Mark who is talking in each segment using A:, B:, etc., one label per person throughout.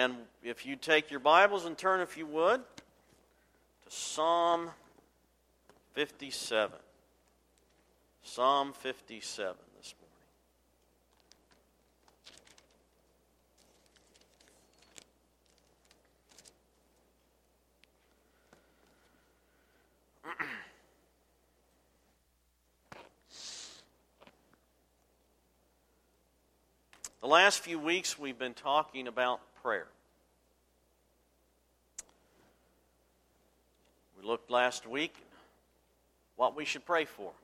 A: And if you take your Bibles and turn, if you would, to Psalm 57. Psalm 57 this morning. The last few weeks we've been talking about prayer. We looked last week at what we should pray for.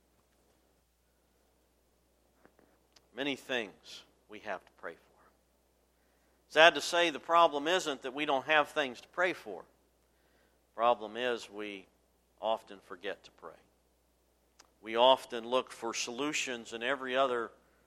A: Many things we have to pray for. Sad to say, the problem isn't that we don't have things to pray for. The problem is we often forget to pray. We often look for solutions in every other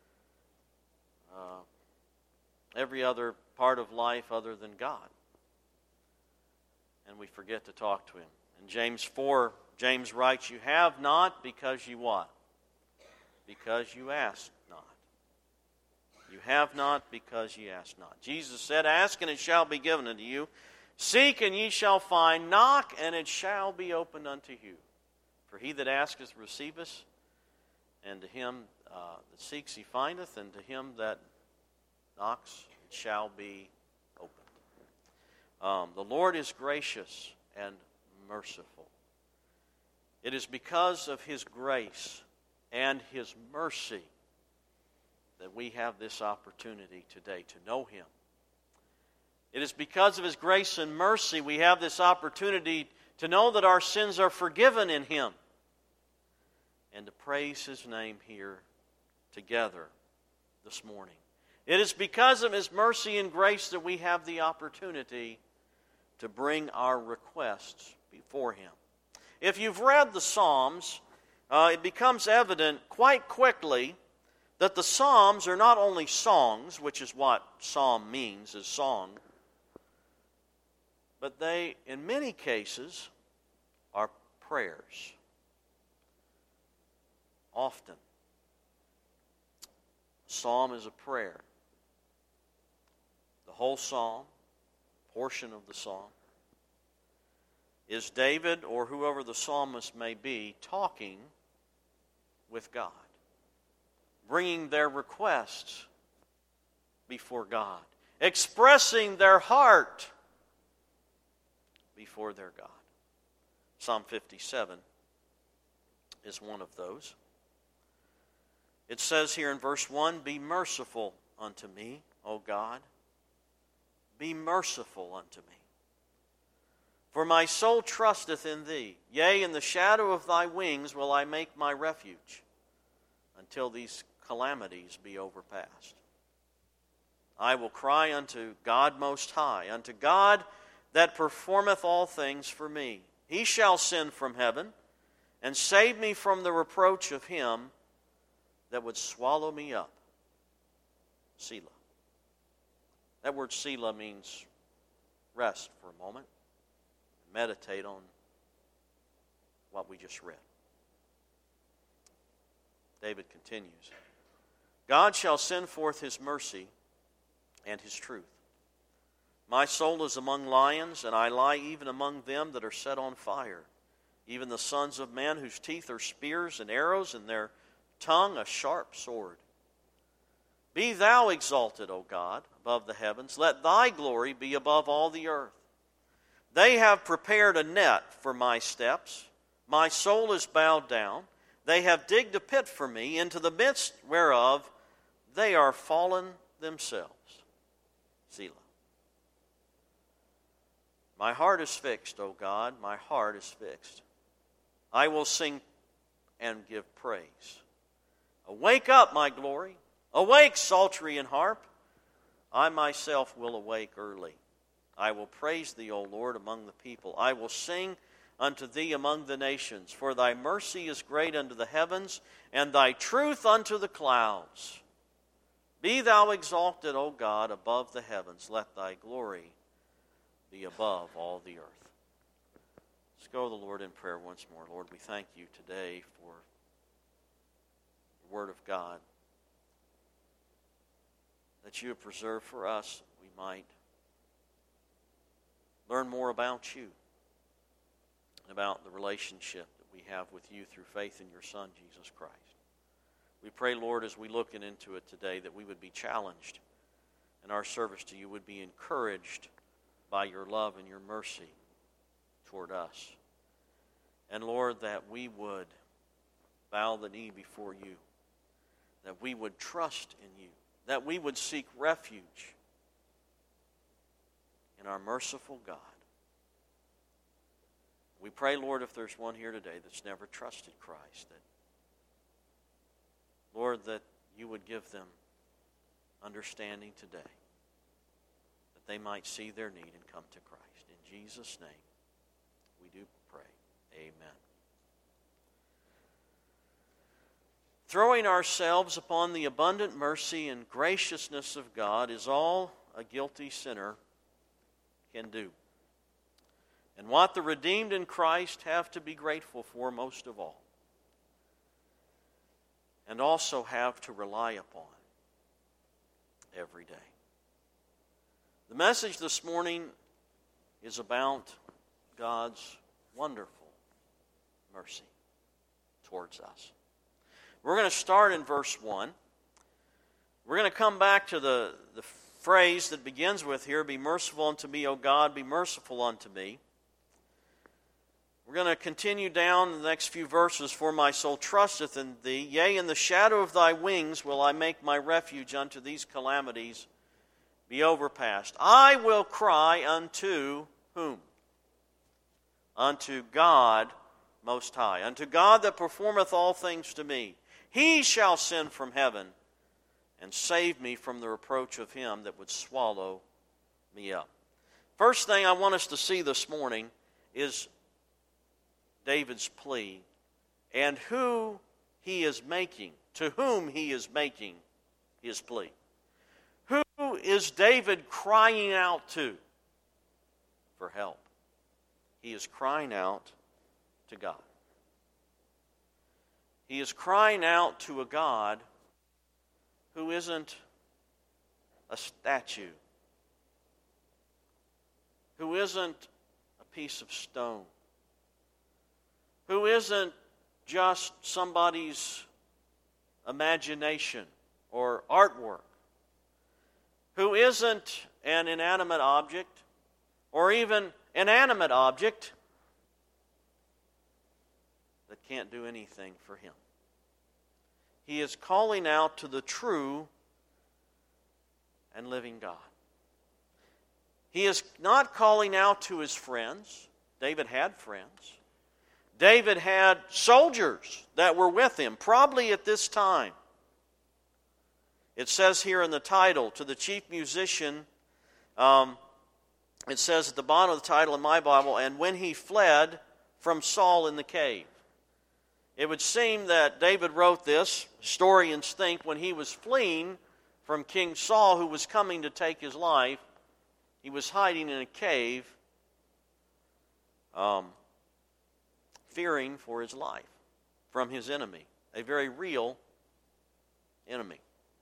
A: part of life other than God. And we forget to talk to Him. In James 4, James writes, "You have not because you what? Because you ask not." You have not because ye ask not. Jesus said, "Ask and it shall be given unto you. Seek and ye shall find. Knock and it shall be opened unto you. For he that asketh receiveth, and to him that seeks he findeth, and to him that knocks it shall be opened." The Lord is gracious and merciful. It is because of His grace and His mercy that we have this opportunity today to know Him. It is because of His grace and mercy we have this opportunity to know that our sins are forgiven in Him and to praise His name here together this morning. It is because of His mercy and grace that we have the opportunity to bring our requests before Him. If you've read the Psalms, it becomes evident quite quickly that the Psalms are not only songs, which is what psalm means, is song, but they, in many cases, are prayers. Often. A psalm is a prayer. The whole psalm, portion of the psalm, is David or whoever the psalmist may be talking with God, bringing their requests before God, expressing their heart before their God. Psalm 57 is one of those. It says here in verse 1, "Be merciful unto me, O God. Be merciful unto me. For my soul trusteth in Thee. Yea, in the shadow of Thy wings will I make my refuge, until these calamities be overpast. I will cry unto God Most High, unto God that performeth all things for me. He shall send from heaven, and save me from the reproach of him that would swallow me up." Selah. That word Selah means rest for a moment. Meditate on what we just read. David continues, "God shall send forth His mercy and His truth. My soul is among lions, and I lie even among them that are set on fire, even the sons of men whose teeth are spears and arrows, and their tongue a sharp sword. Be Thou exalted, O God, above the heavens. Let Thy glory be above all the earth. They have prepared a net for my steps. My soul is bowed down. They have digged a pit for me, into the midst whereof they are fallen themselves." Selah. My heart is fixed, O God, my heart is fixed. I will sing and give praise. Awake up, my glory. Awake, psaltery and harp. I myself will awake early. I will praise Thee, O Lord, among the people. I will sing unto Thee among the nations. For Thy mercy is great unto the heavens, and Thy truth unto the clouds. Be Thou exalted, O God, above the heavens. Let Thy glory be above all the earth. Let's go to the Lord in prayer once more. Lord, we thank You today for the Word of God that You have preserved for us, that we might learn more about you and about the relationship that we have with you through faith in your Son, Jesus Christ. We pray, Lord, as we look into it today, that we would be challenged in our service to you, would be encouraged by your love and your mercy toward us. And Lord, that we would bow the knee before you, that we would trust in you, that we would seek refuge in our merciful God. We pray, Lord, if there's one here today that's never trusted Christ, that, Lord, that you would give them understanding today, that they might see their need and come to Christ. In Jesus' name, we do pray. Amen. Throwing ourselves upon the abundant mercy and graciousness of God is all a guilty sinner can do. And what the redeemed in Christ have to be grateful for most of all, and also have to rely upon every day. The message this morning is about God's wonderful mercy towards us. We're going to start in verse 1. We're going to come back to the phrase that begins with here, be merciful unto me, O God, be merciful unto me. We're going to continue down the next few verses. For my soul trusteth in thee, yea, in the shadow of thy wings will I make my refuge unto these calamities be overpast. I will cry unto whom? Unto God Most High, unto God that performeth all things to me. He shall send from heaven and save me from the reproach of him that would swallow me up. First thing I want us to see this morning is David's plea and who he is making, to whom he is making his plea. Who is David crying out to for help? He is crying out to God. He is crying out to a God who isn't a statue, who isn't a piece of stone, who isn't just somebody's imagination or artwork, who isn't an inanimate object or even an animate object that can't do anything for him. He is calling out to the true and living God. He is not calling out to his friends. David had friends. David had soldiers that were with him, probably at this time. It says here in the title, to the chief musician, it says at the bottom of the title in my Bible, and when he fled from Saul in the cave. It would seem that David wrote this, historians think, when he was fleeing from King Saul, who was coming to take his life. He was hiding in a cave, fearing for his life from his enemy, a very real enemy.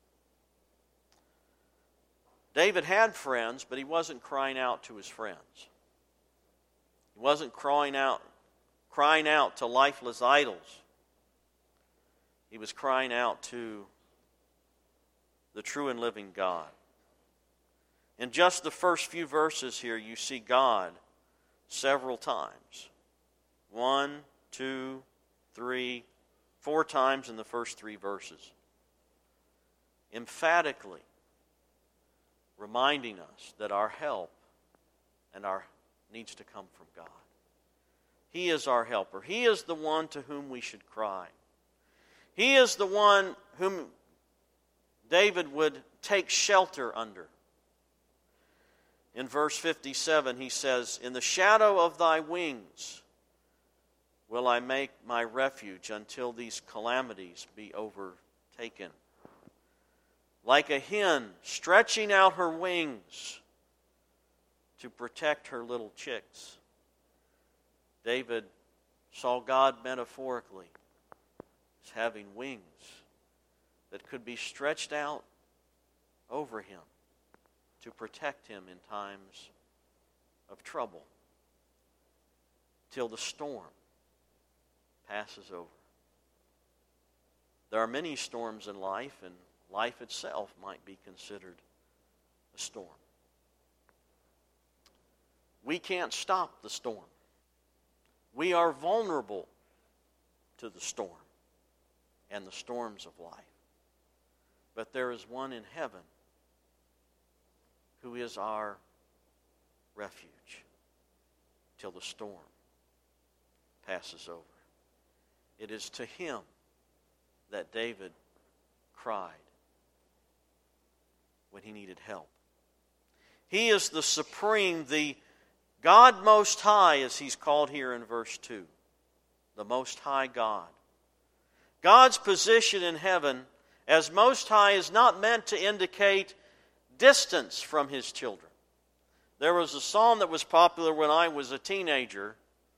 A: David had friends, but he wasn't crying out to his friends. He wasn't crying out to lifeless idols. He was crying out to the true and living God. In just the first few verses here, you see God several times. 1, 2, 3, 4 times in the first 3 verses. Emphatically reminding us that our help and our needs to come from God. He is our helper. He is the one to whom we should cry. He is the one whom David would take shelter under. In verse 57, he says, in the shadow of thy wings will I make my refuge until these calamities be overtaken. Like a hen stretching out her wings to protect her little chicks, David saw God metaphorically as having wings that could be stretched out over him to protect him in times of trouble till the storm passes over. There are many storms in life, and life itself might be considered a storm. We can't stop the storm. We are vulnerable to the storm and the storms of life. But there is one in heaven who is our refuge till the storm passes over. It is to him that David cried when he needed help. He is the supreme, the God Most High, as he's called here in verse 2. The Most High God. God's position in heaven as Most High is not meant to indicate distance from his children. There was a psalm that was popular when I was a teenager.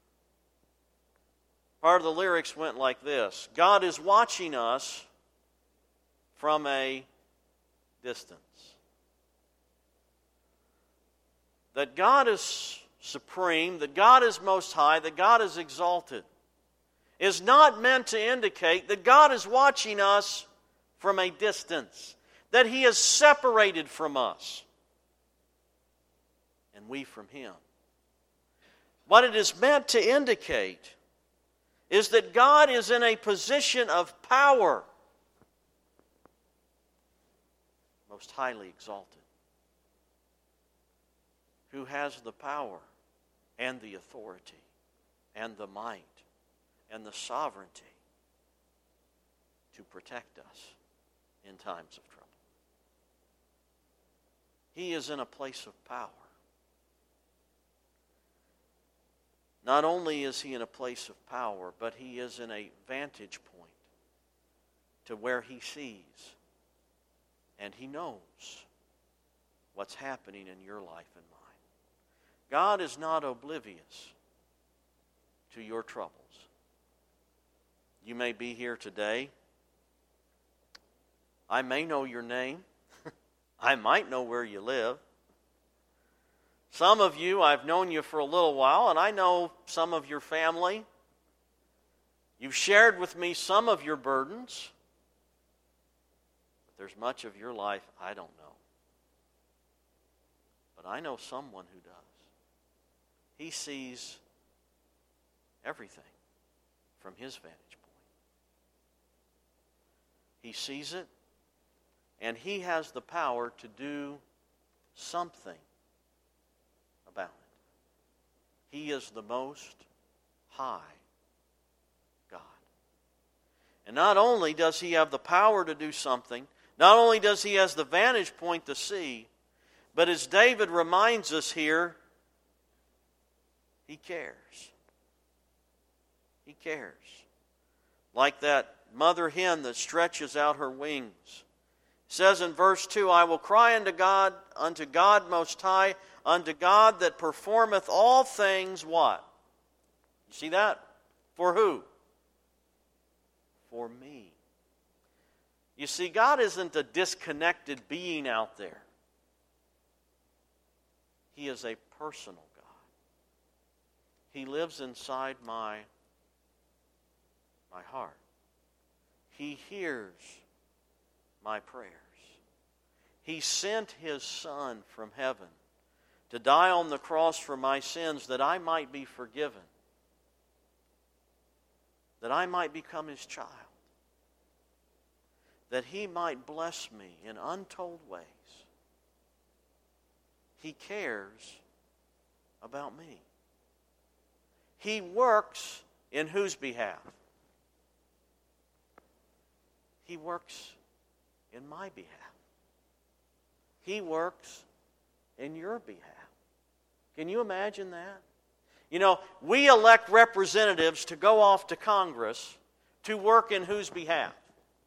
A: Part of the lyrics went like this: God is watching us from a distance. That God is supreme, that God is most high, that God is exalted, is not meant to indicate that God is watching us from a distance, that He is separated from us, and we from Him. What it is meant to indicate is that God is in a position of power, most highly exalted, who has the power and the authority and the might and the sovereignty to protect us in times of trouble. He is in a place of power. Not only is He in a place of power, but He is in a vantage point to where He sees and He knows what's happening in your life and mine. God is not oblivious to your troubles. You may be here today. I may know your name. I might know where you live. Some of you, I've known you for a little while, and I know some of your family. You've shared with me some of your burdens. But there's much of your life I don't know. But I know someone who does. He sees everything from His vantage point. He sees it, and He has the power to do something about it. He is the Most High God. And not only does He have the power to do something, not only does He have the vantage point to see, but as David reminds us here, He cares. He cares. Like that mother hen that stretches out her wings. It says in verse 2, I will cry unto God Most High, unto God that performeth all things, what? You see that? For who? For me. You see, God isn't a disconnected being out there. He is a personal God. He lives inside my heart. He hears my prayers. He sent His Son from heaven to die on the cross for my sins that I might be forgiven, that I might become His child, that He might bless me in untold ways. He cares about me. He works in whose behalf? He works in my behalf. He works in your behalf. Can you imagine that? You know, we elect representatives to go off to Congress to work in whose behalf?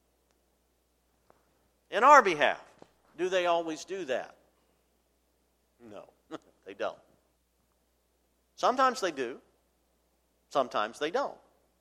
A: In our behalf. Do they always do that? No, they don't. Sometimes they do. Sometimes they don't.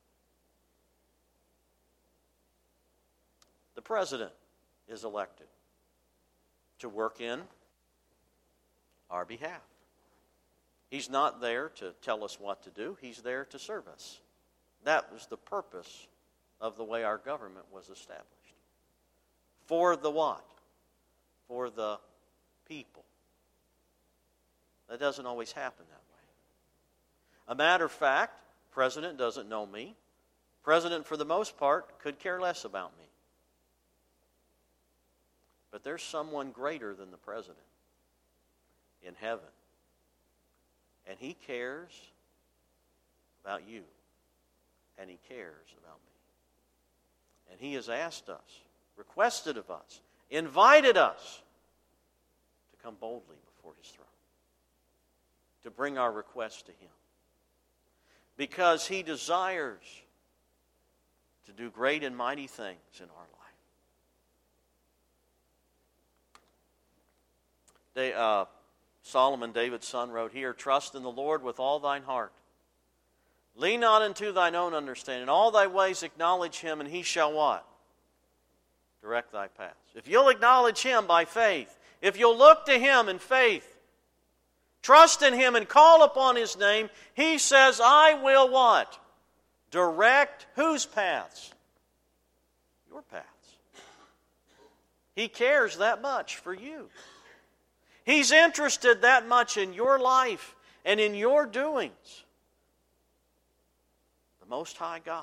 A: The president is elected to work in our behalf. He's not there to tell us what to do. He's there to serve us. That was the purpose of the way our government was established. For the what? For the people. That doesn't always happen that way. A matter of fact, President doesn't know me. President, for the most part, could care less about me. But there's someone greater than the President in heaven. And He cares about you. And He cares about me. And He has asked us, requested of us, invited us to come boldly before His throne. To bring our requests to Him. Because He desires to do great and mighty things in our life. Solomon, David's son, wrote here, "Trust in the Lord with all thine heart. Lean not unto thine own understanding. In all thy ways acknowledge Him, and He shall" what? Direct thy paths. If you'll acknowledge Him by faith, if you'll look to Him in faith, trust in Him and call upon His name, He says, I will what? Direct whose paths? Your paths. He cares that much for you. He's interested that much in your life and in your doings. The Most High God.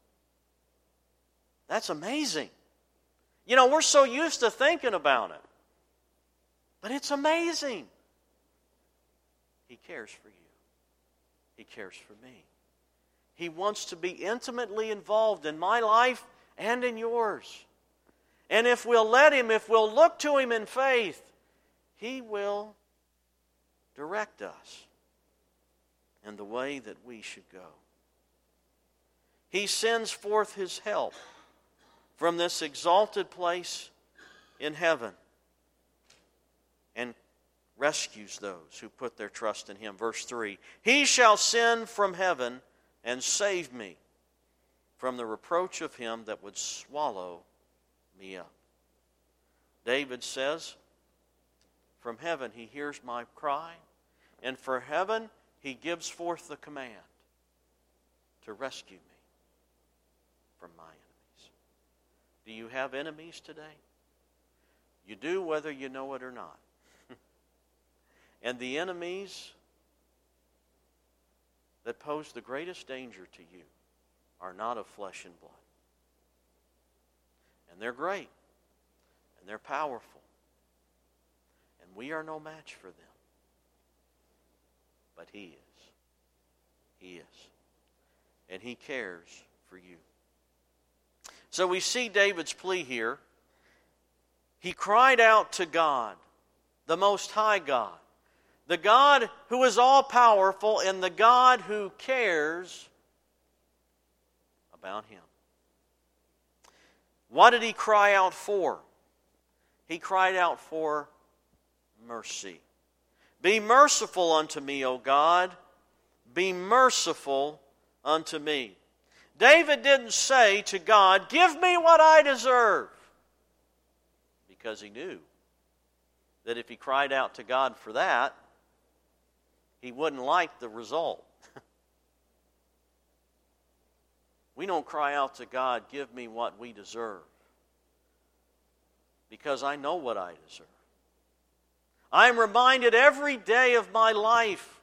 A: That's amazing. You know, we're so used to thinking about it. But it's amazing. He cares for you. He cares for me. He wants to be intimately involved in my life and in yours. And if we'll let Him, if we'll look to Him in faith, He will direct us in the way that we should go. He sends forth His help from this exalted place in heaven and rescues those who put their trust in Him. Verse 3, He shall send from heaven and save me from the reproach of him that would swallow me up. David says, from heaven He hears my cry, and from heaven He gives forth the command to rescue me from my enemies. Do you have enemies today? You do whether you know it or not. And the enemies that pose the greatest danger to you are not of flesh and blood. And they're great. And they're powerful. And we are no match for them. But He is. He is. And He cares for you. So we see David's plea here. He cried out to God, the Most High God, the God who is all-powerful and the God who cares about him. What did he cry out for? He cried out for mercy. Be merciful unto me, O God. Be merciful unto me. David didn't say to God, give me what I deserve. Because he knew that if he cried out to God for that, he wouldn't like the result. We don't cry out to God, give me what we deserve. Because I know what I deserve. I'm reminded every day of my life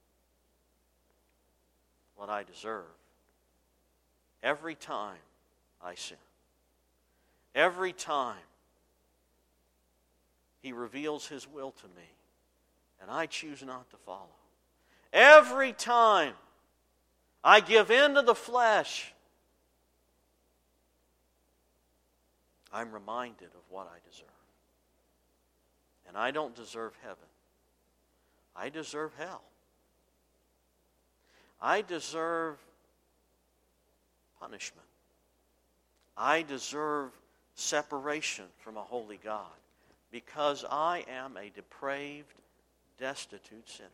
A: what I deserve. Every time I sin. Every time He reveals His will to me and I choose not to follow. Every time I give in to the flesh, I'm reminded of what I deserve. And I don't deserve heaven. I deserve hell. I deserve punishment. I deserve separation from a holy God because I am a depraved, destitute sinner.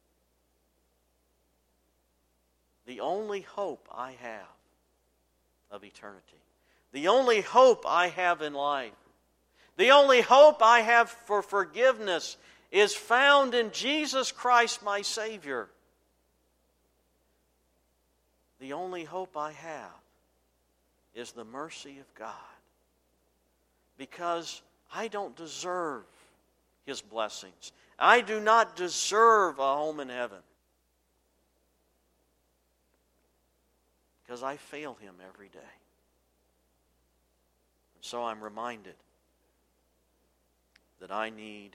A: The only hope I have of eternity, the only hope I have in life, the only hope I have for forgiveness is found in Jesus Christ, my Savior. The only hope I have is the mercy of God, because I don't deserve His blessings. I do not deserve a home in heaven, because I fail Him every day. And so I'm reminded that I need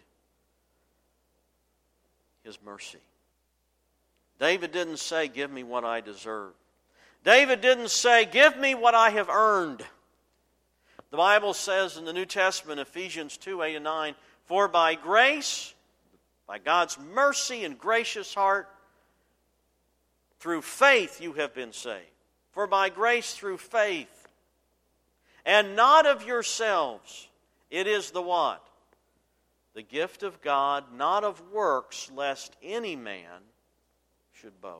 A: His mercy. David didn't say, give me what I deserve. David didn't say, give me what I have earned. The Bible says in the New Testament, Ephesians 2, 8 and 9, for by grace, by God's mercy and gracious heart, through faith you have been saved. For by grace through faith, and not of yourselves, it is the what? The gift of God, not of works, lest any man should boast.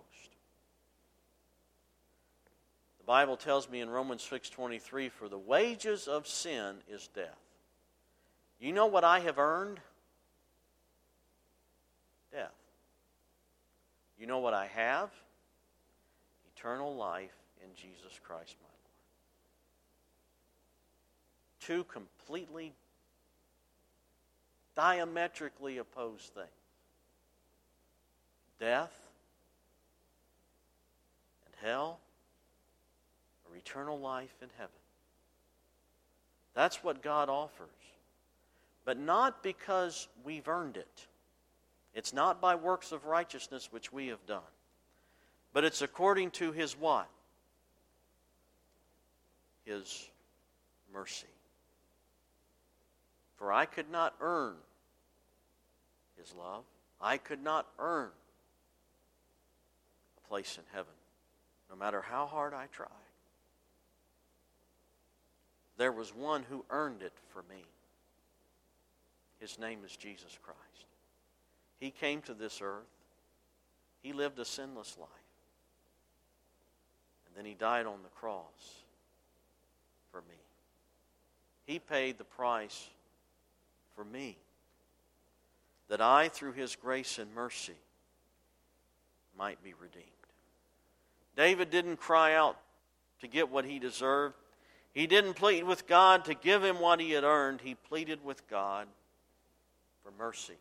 A: The Bible tells me in Romans 6:23, for the wages of sin is death. You know what I have earned? Death. You know what I have? Eternal life in Jesus Christ my Lord. Two completely diametrically opposed things. Death and hell, or eternal life in heaven. That's what God offers. But not because we've earned it. It's not by works of righteousness which we have done. But it's according to His what? His mercy. For I could not earn His love. I could not earn a place in heaven, no matter how hard I tried. There was one who earned it for me. His name is Jesus Christ. He came to this earth. He lived a sinless life. And then He died on the cross for me. He paid the price for me, that I, through His grace and mercy, might be redeemed. David didn't cry out to get what he deserved. He didn't plead with God to give him what he had earned. He pleaded with God for mercy.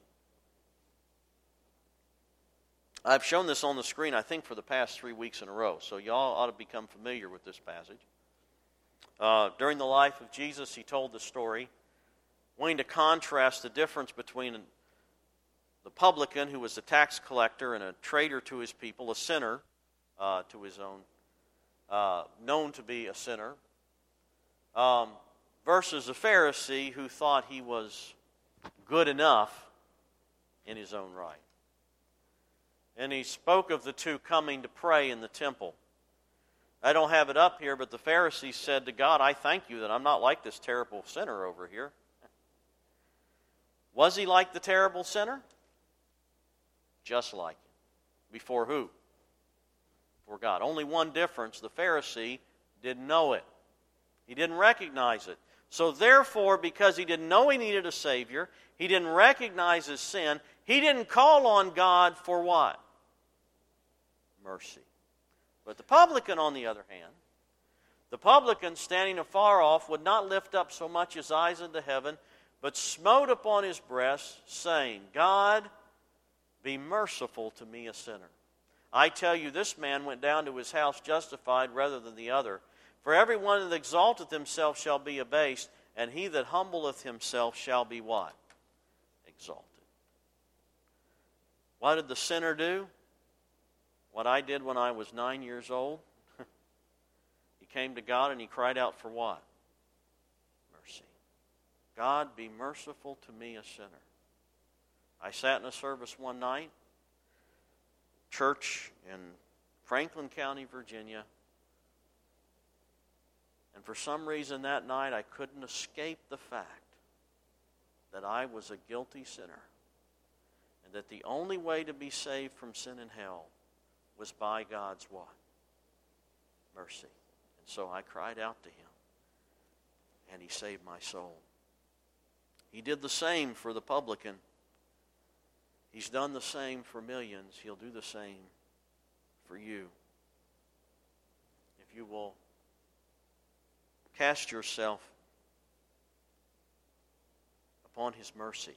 A: I've shown this on the screen, I think, for the past 3 weeks in a row, so y'all ought to become familiar with this passage. During the life of Jesus, He told the story, wanting to contrast the difference between the publican, who was a tax collector and a traitor to his people, a sinner to his own, known to be a sinner, versus a Pharisee who thought he was good enough in his own right. And He spoke of the two coming to pray in the temple. I don't have it up here, but the Pharisee said to God, I thank you that I'm not like this terrible sinner over here. Was he like the terrible sinner? Just like him. Before who? Before God. Only one difference. The Pharisee didn't know it. He didn't recognize it. So therefore, because he didn't know he needed a Savior, he didn't recognize his sin, he didn't call on God for what? Mercy. But the publican, on the other hand, the publican, standing afar off, would not lift up so much his eyes into heaven, but smote upon his breast, saying, God, be merciful to me, a sinner. I tell you, this man went down to his house justified rather than the other. For everyone that exalteth himself shall be abased, and he that humbleth himself shall be what? Exalted. What did the sinner do? What I did when I was 9 years old. He came to God and he cried out for what? Mercy. God, be merciful to me, a sinner. I sat in a service one night, church in Franklin County, Virginia, and for some reason that night I couldn't escape the fact that I was a guilty sinner, and that the only way to be saved from sin and hell was by God's what? Mercy. And so I cried out to Him, and He saved my soul. He did the same for the publican. He's done the same for millions. He'll do the same for you. If you will cast yourself upon His mercy.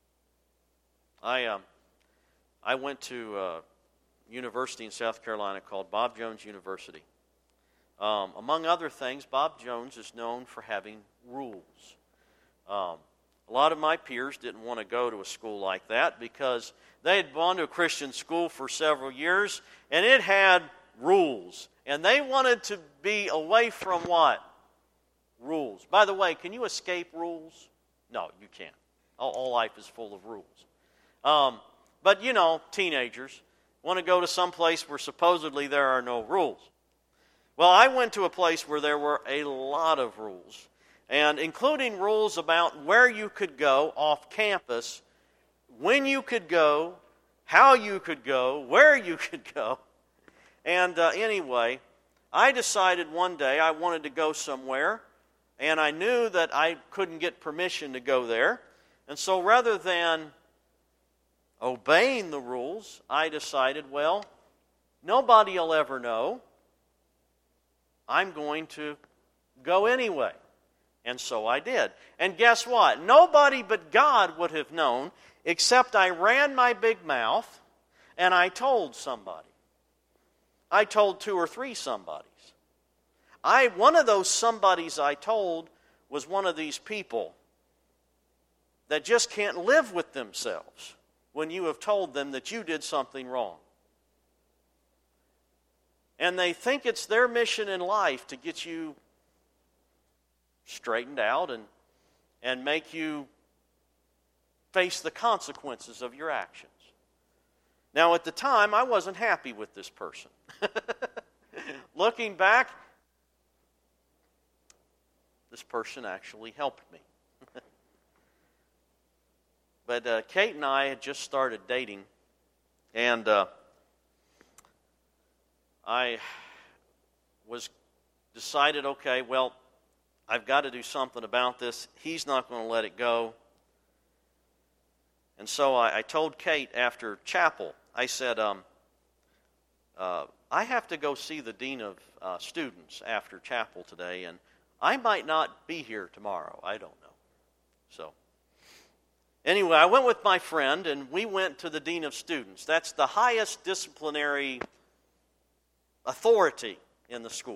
A: I went to a university in South Carolina called Bob Jones University. Among other things, Bob Jones is known for having rules. A lot of my peers didn't want to go to a school like that because they had gone to a Christian school for several years, and it had rules. And they wanted to be away from what? Rules. By the way, can you escape rules? No, you can't. All life is full of rules. But, you know, teenagers want to go to some place where supposedly there are no rules. Well, I went to a place where there were a lot of rules, and including rules about where you could go off campus, when you could go, how you could go, where you could go. And anyway, I decided one day I wanted to go somewhere, and I knew that I couldn't get permission to go there. And so rather than obeying the rules, I decided, well, nobody will ever know. I'm going to go anyway. And so I did. And guess what? Nobody but God would have known, except I ran my big mouth and I told somebody. I told 2 or 3 somebodies. One of those somebodies I told was one of these people that just can't live with themselves when you have told them that you did something wrong. And they think it's their mission in life to get you straightened out and make you face the consequences of your actions. Now, at the time, I wasn't happy with this person. Looking back, this person actually helped me. But Kate and I had just started dating, and I was decided, okay, well, I've got to do something about this. He's not going to let it go. And so I told Kate after chapel, I said, I have to go see the dean of students after chapel today, and I might not be here tomorrow. I don't know. So anyway, I went with my friend, and we went to the dean of students. That's the highest disciplinary authority in the school.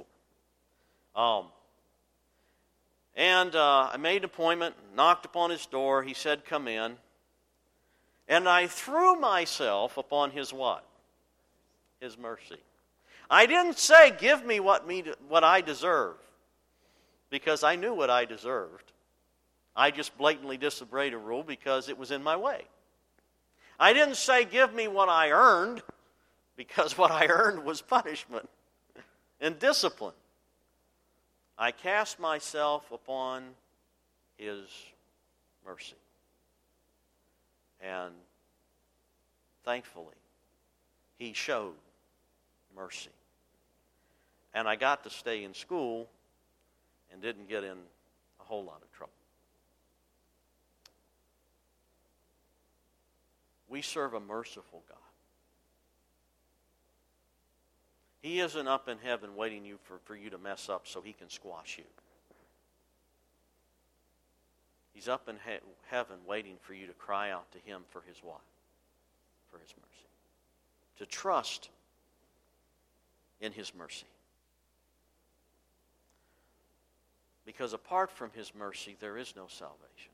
A: And I made an appointment, knocked upon his door. He said, come in. And I threw myself upon his what? His mercy. I didn't say, give me what I deserve, because I knew what I deserved. I just blatantly disobeyed a rule because it was in my way. I didn't say, give me what I earned, because what I earned was punishment and discipline. I cast myself upon His mercy. And thankfully, He showed mercy. And I got to stay in school and didn't get in a whole lot of trouble. We serve a merciful God. He isn't up in heaven waiting for you to mess up so He can squash you. He's up in heaven waiting for you to cry out to Him for His what? For His mercy. To trust in His mercy. Because apart from His mercy, there is no salvation.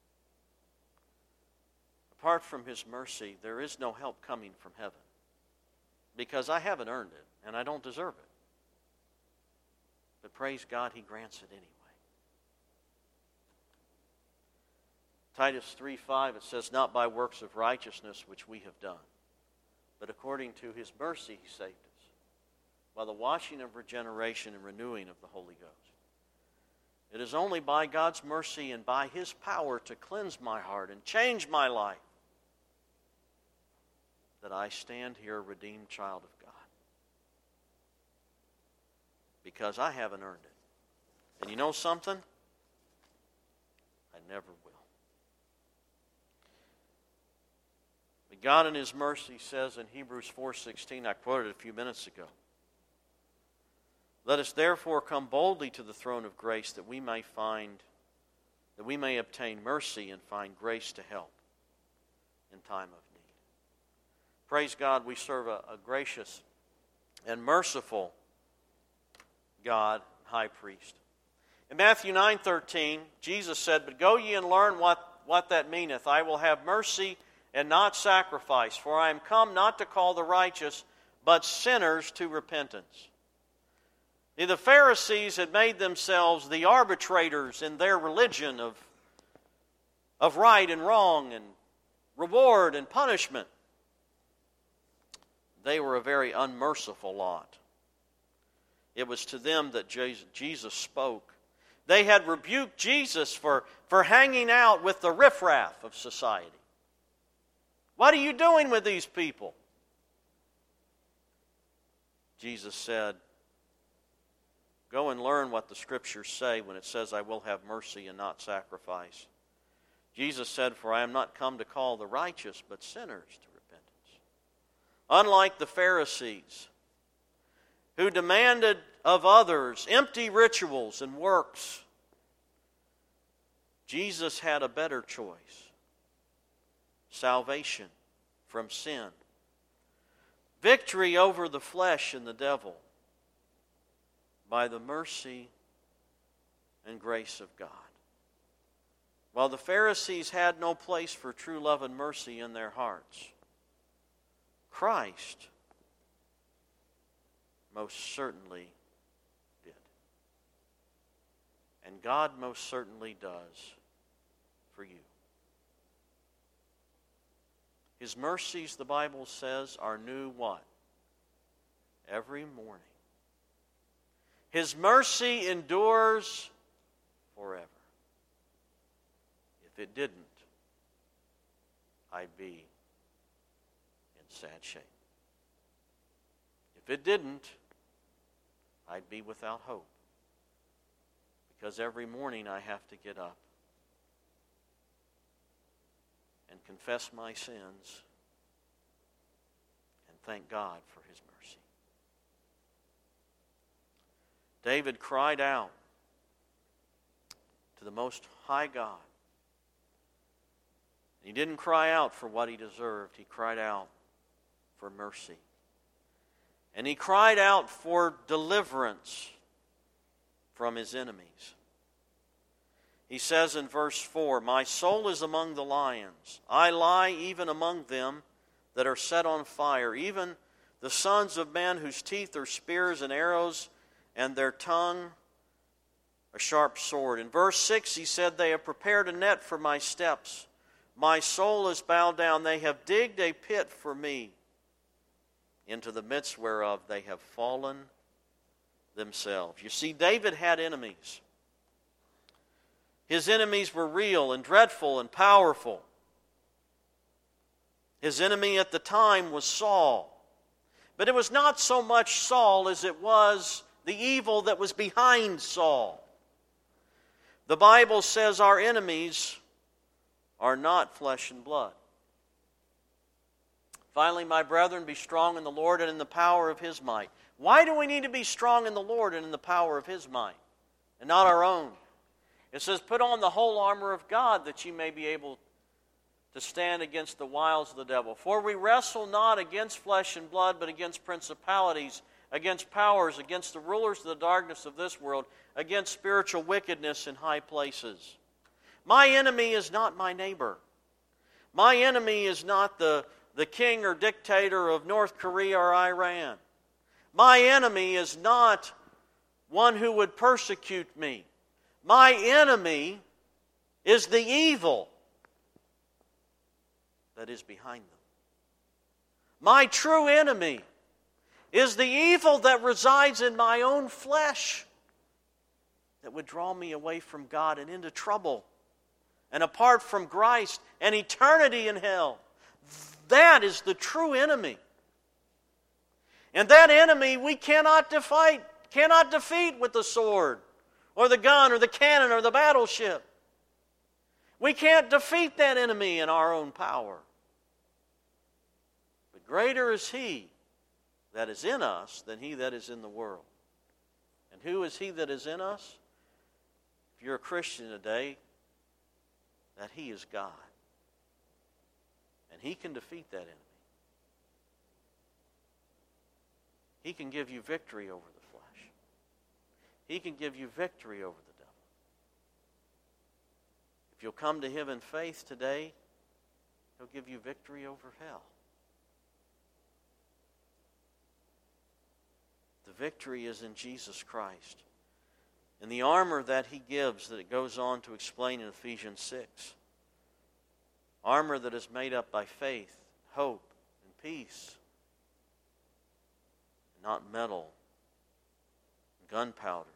A: Apart from His mercy, there is no help coming from heaven. Because I haven't earned it, and I don't deserve it. But praise God, He grants it anyway. Titus 3:5, it says, not by works of righteousness which we have done, but according to His mercy He saved us, by the washing of regeneration and renewing of the Holy Ghost. It is only by God's mercy and by His power to cleanse my heart and change my life that I stand here a redeemed child of God. Because I haven't earned it. And you know something? I never will. God in His mercy says in Hebrews 4:16, I quoted a few minutes ago, let us therefore come boldly to the throne of grace that we may obtain mercy and find grace to help in time of need. Praise God, we serve a gracious and merciful God, high priest. In Matthew 9:13, Jesus said, but go ye and learn what that meaneth. I will have mercy and not sacrifice, for I am come not to call the righteous, but sinners to repentance. The Pharisees had made themselves the arbitrators in their religion of right and wrong and reward and punishment. They were a very unmerciful lot. It was to them that Jesus spoke. They had rebuked Jesus for hanging out with the riffraff of society. What are you doing with these people? Jesus said, go and learn what the Scriptures say when it says, I will have mercy and not sacrifice. Jesus said, for I am not come to call the righteous, but sinners to repentance. Unlike the Pharisees, who demanded of others empty rituals and works, Jesus had a better choice. Salvation from sin. Victory over the flesh and the devil by the mercy and grace of God. While the Pharisees had no place for true love and mercy in their hearts, Christ most certainly did. And God most certainly does for you. His mercies, the Bible says, are new what? Every morning. His mercy endures forever. If it didn't, I'd be in sad shape. If it didn't, I'd be without hope. Because every morning I have to get up and confess my sins and thank God for His mercy. David cried out to the Most High God. He didn't cry out for what he deserved. He cried out for mercy. And he cried out for deliverance from his enemies. He says in verse 4, my soul is among the lions. I lie even among them that are set on fire, even the sons of men whose teeth are spears and arrows, and their tongue a sharp sword. In verse 6 he said, they have prepared a net for my steps. My soul is bowed down. They have digged a pit for me, into the midst whereof they have fallen themselves. You see, David had enemies. His enemies were real and dreadful and powerful. His enemy at the time was Saul. But it was not so much Saul as it was the evil that was behind Saul. The Bible says our enemies are not flesh and blood. Finally, my brethren, be strong in the Lord and in the power of His might. Why do we need to be strong in the Lord and in the power of His might, and not our own? It says, put on the whole armor of God that ye may be able to stand against the wiles of the devil. For we wrestle not against flesh and blood, but against principalities, against powers, against the rulers of the darkness of this world, against spiritual wickedness in high places. My enemy is not my neighbor. My enemy is not the king or dictator of North Korea or Iran. My enemy is not one who would persecute me. My enemy is the evil that is behind them. My true enemy is the evil that resides in my own flesh that would draw me away from God and into trouble and apart from Christ and eternity in hell. That is the true enemy. And that enemy we cannot defeat with the sword or the gun or the cannon or the battleship. We can't defeat that enemy in our own power. greater is He that is in us than he that is in the world. And who is He that is in us? If you're a Christian today, that He is God. And He can defeat that enemy. He can give you victory over the flesh. He can give you victory over the devil. If you'll come to Him in faith today, He'll give you victory over hell. The victory is in Jesus Christ. And the armor that He gives, that it goes on to explain in Ephesians 6. Armor that is made up by faith, hope, and peace. Not metal, gunpowder,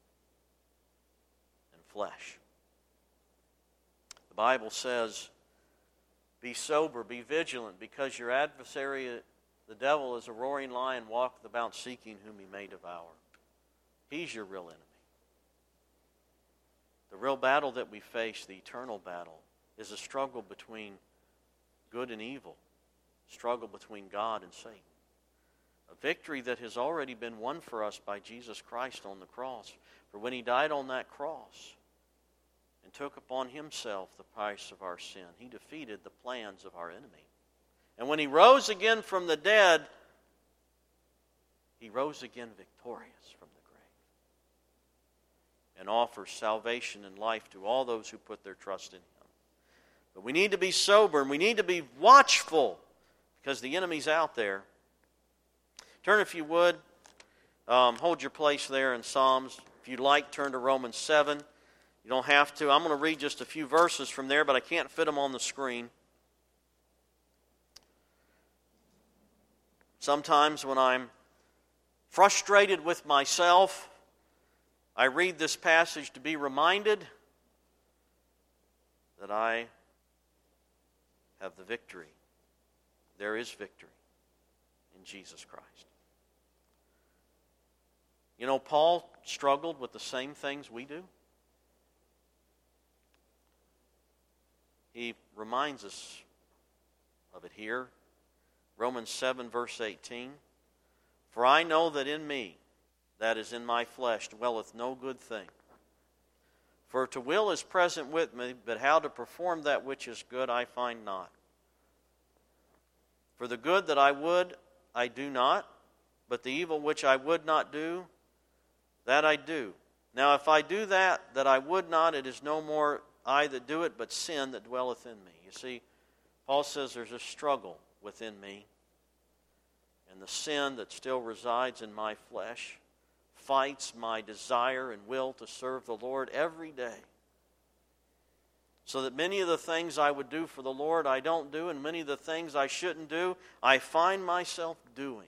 A: and flesh. The Bible says, be sober, be vigilant, because your adversary, the devil, is a roaring lion, walketh about seeking whom he may devour. He's your real enemy. The real battle that we face, the eternal battle, is a struggle between good and evil, a struggle between God and Satan. A victory that has already been won for us by Jesus Christ on the cross. For when He died on that cross and took upon Himself the price of our sin, He defeated the plans of our enemy. And when He rose again from the dead, He rose again victorious from the grave and offers salvation and life to all those who put their trust in Him. But we need to be sober and we need to be watchful because the enemy's out there. Turn, if you would, hold your place there in Psalms. If you'd like, turn to Romans 7. You don't have to. I'm going to read just a few verses from there, but I can't fit them on the screen. Sometimes when I'm frustrated with myself, I read this passage to be reminded that I have the victory. There is victory in Jesus Christ. You know, Paul struggled with the same things we do. He reminds us of it here. Romans 7, verse 18. For I know that in me, that is in my flesh, dwelleth no good thing. For to will is present with me, but how to perform that which is good I find not. For the good that I would, I do not, but the evil which I would not do, that I do. Now if I do that I would not, it is no more I that do it, but sin that dwelleth in me. You see, Paul says there's a struggle within me. And the sin that still resides in my flesh fights my desire and will to serve the Lord every day. So that many of the things I would do for the Lord I don't do, and many of the things I shouldn't do, I find myself doing.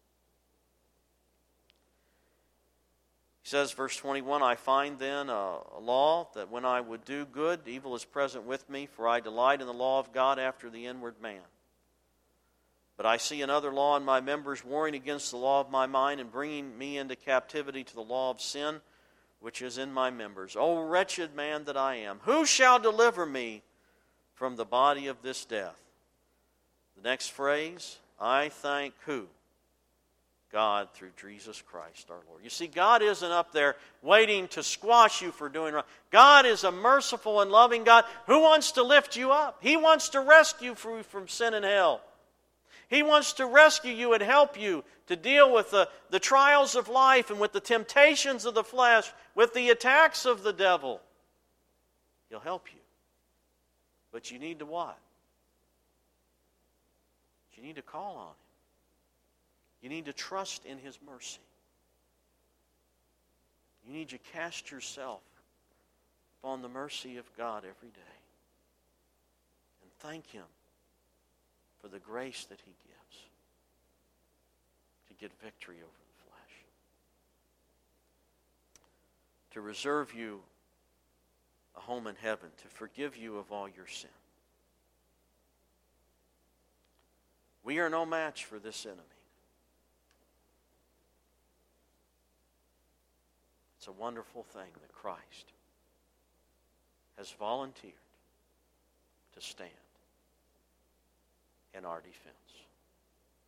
A: He says, verse 21, I find then a law that when I would do good, evil is present with me, for I delight in the law of God after the inward man. But I see another law in my members, warring against the law of my mind and bringing me into captivity to the law of sin, which is in my members. O wretched man that I am, who shall deliver me from the body of this death? The next phrase, I thank who? God through Jesus Christ our Lord. You see, God isn't up there waiting to squash you for doing wrong. God is a merciful and loving God who wants to lift you up. He wants to rescue you from sin and hell. He wants to rescue you and help you to deal with the trials of life and with the temptations of the flesh, with the attacks of the devil. He'll help you. But you need to what? You need to call on Him. You need to trust in His mercy. You need to cast yourself upon the mercy of God every day and thank Him for the grace that He gives to get victory over the flesh, to reserve you a home in heaven, to forgive you of all your sin. We are no match for this enemy. It's a wonderful thing that Christ has volunteered to stand in our defense.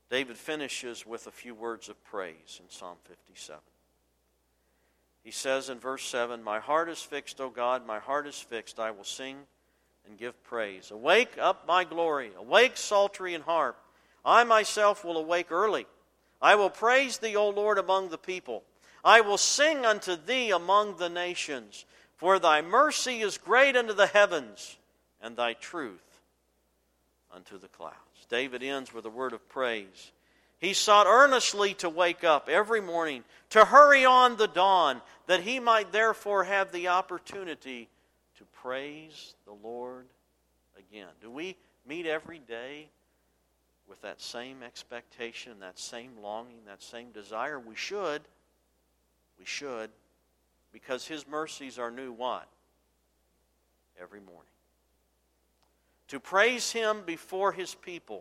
A: David finishes with a few words of praise in Psalm 57. He says in verse 7, "My heart is fixed, O God, my heart is fixed. I will sing and give praise. Awake up, my glory. Awake, psaltery and harp. I myself will awake early. I will praise thee, O Lord, among the people. I will sing unto thee among the nations. For thy mercy is great unto the heavens, and thy truth unto the clouds." David ends with a word of praise. He sought earnestly to wake up every morning, to hurry on the dawn, that he might therefore have the opportunity to praise the Lord again. Do we meet every day with that same expectation, that same longing, that same desire? We should. We should. Because His mercies are new what? Every morning. To praise Him before His people,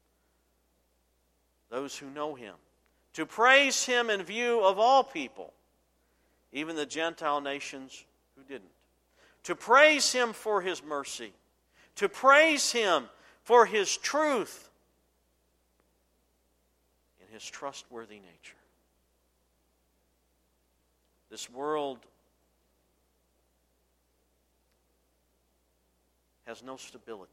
A: those who know Him. To praise Him in view of all people, even the Gentile nations who didn't. To praise Him for His mercy. To praise Him for His truth and His trustworthy nature. This world has no stability.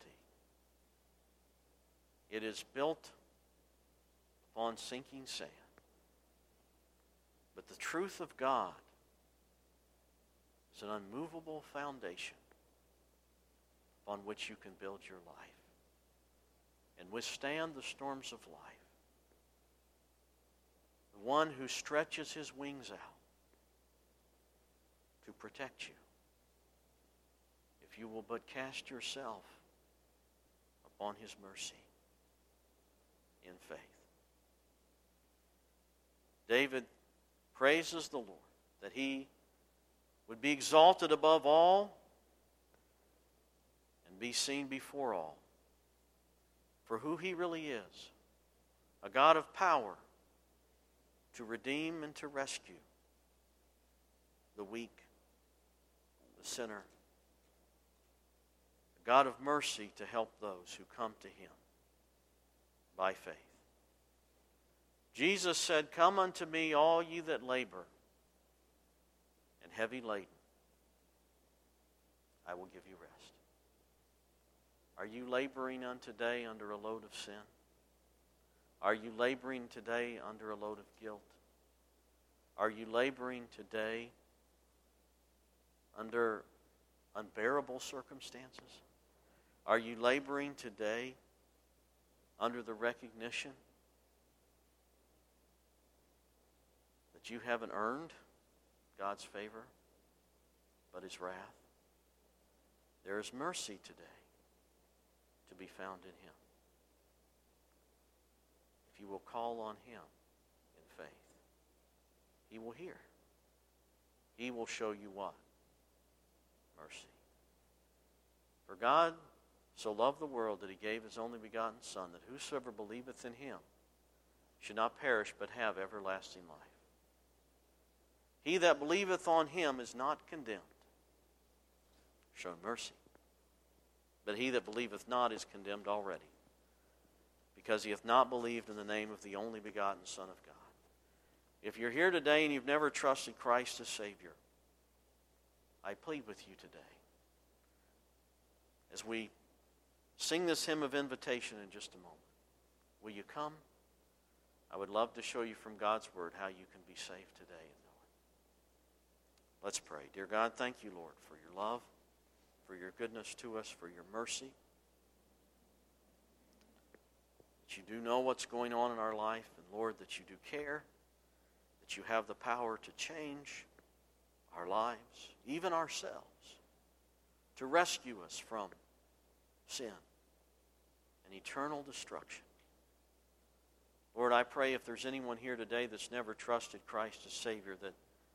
A: It is built upon sinking sand. But the truth of God is an unmovable foundation upon which you can build your life and withstand the storms of life. The one who stretches His wings out to protect you, if you will but cast yourself upon His mercy in faith. David praises the Lord that He would be exalted above all and be seen before all for who He really is, a God of power to redeem and to rescue the weak, the sinner, a God of mercy to help those who come to Him by faith. Jesus said, "Come unto me, all ye that labor and heavy laden, I will give you rest." Are you laboring on today under a load of sin? Are you laboring today under a load of guilt? Are you laboring today under unbearable circumstances? Are you laboring today under the recognition that you haven't earned God's favor, but His wrath? There is mercy today to be found in Him, if you will call on Him in faith. He will hear. He will show you what? Mercy. For God so loved the world that He gave His only begotten Son, that whosoever believeth in Him should not perish but have everlasting life. He that believeth on Him is not condemned, shown mercy. But he that believeth not is condemned already, because he hath not believed in the name of the only begotten Son of God. If you're here today and you've never trusted Christ as Savior, I plead with you today, as we sing this hymn of invitation in just a moment, will you come? I would love to show you from God's Word how you can be saved today and know it. Let's pray. Dear God, thank you, Lord, for your love, for your goodness to us, for your mercy. That you do know what's going on in our life, and Lord, that you do care, that you have the power to change our lives, even ourselves, to rescue us from sin and eternal destruction. Lord, I pray if there's anyone here today that's never trusted Christ as Savior, that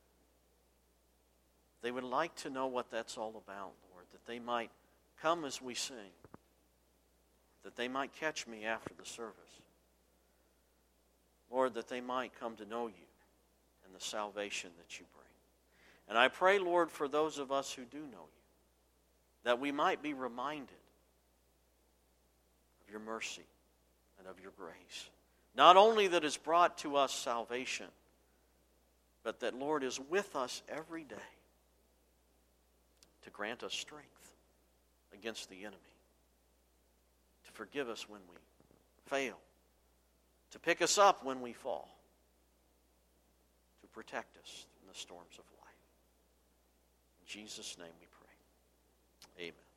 A: they would like to know what that's all about, Lord, that they might come as we sing, that they might catch me after the service. Lord, that they might come to know you and the salvation that you bring. And I pray, Lord, for those of us who do know you, that we might be reminded of your mercy and of your grace. Not only that has brought to us salvation, but that, Lord, is with us every day to grant us strength against the enemy, to forgive us when we fail, to pick us up when we fall, to protect us in the storms of life. In Jesus' name we pray. Amen.